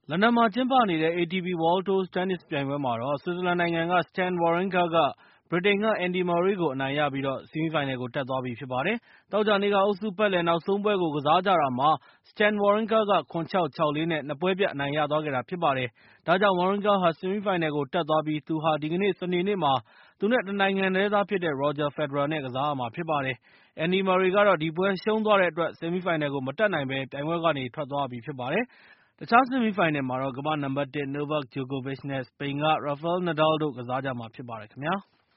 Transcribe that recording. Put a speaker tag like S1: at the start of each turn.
S1: လန်ဒန်မှာကျင်းပနေတဲ့ ATP World Tour တင်းနစ်ပြိုင်ပွဲမှာတော့ ဆွစ်ဇာလန်နိုင်ငံက Stan Wawrinka က ဗြိတိန်က Andy Murray ကို အနိုင်ရပြီး ဆီမီးဖိုင်နယ်ကို တက်သွားပြီဖြစ်ပါတယ်။ သောကြာနေ့က အုပ်စုပတ်လည်နောက်ဆုံးပွဲကို ကစားကြတာမှာ Stan Wawrinka က ၇-၆၊ ၆-၄ နဲ့ ၂ ပွဲပြတ် အနိုင်ရသွားခဲ့တာဖြစ်ပါတယ်။ ဒါကြောင့် Wawrinka ဟာ ဆီမီးဖိုင်နယ်ကို တက်သွားပြီး သူဟာ ဒီကနေ့ စနေနေ့မှာ သူနဲ့ တနိုင်ငံတည်းသားဖြစ်တဲ့ Roger Federer နဲ့ ကစားရမှာဖြစ်ပါတယ်။ Andy Murray ကတော့ ဒီပွဲရှုံးသွားတဲ့အတွက် ဆီမီးဖိုင်နယ်ကို မတက်နိုင်ဘဲ ပြိုင်ပွဲကနေ ထွက်သွားရပြီဖြစ်ပါတယ်။ တခြားဆီမီးဖိုင်နယ်မှာတော့ ကမ္ဘာ့နံပါတ် ၁ Novak Djokovic နဲ့ စပိန်က Rafael Nadal တို့ ကစားကြမှာဖြစ်ပါတယ်ခင်ဗျာ။